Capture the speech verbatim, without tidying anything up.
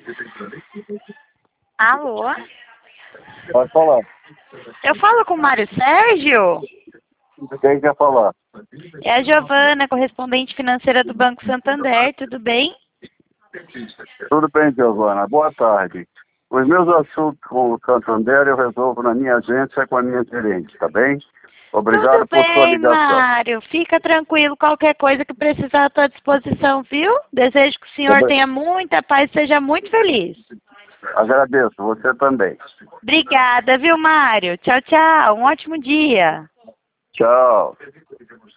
Alô? Pode falar. Eu falo com o Mário Sérgio? Quem quer falar? É a Giovana, correspondente financeira do Banco Santander, tudo bem? Tudo bem, Giovana. Boa tarde. Os meus assuntos com o Santander eu resolvo na minha agência com a minha gerente, tá bem? Obrigado Tudo por sua bem, ligação. Mário. Fica tranquilo, qualquer coisa que precisar à tua disposição, viu? Desejo que o senhor Obri- tenha muita paz e seja muito feliz. Agradeço, você também. Obrigada, viu, Mário? Tchau, tchau. Um ótimo dia. Tchau.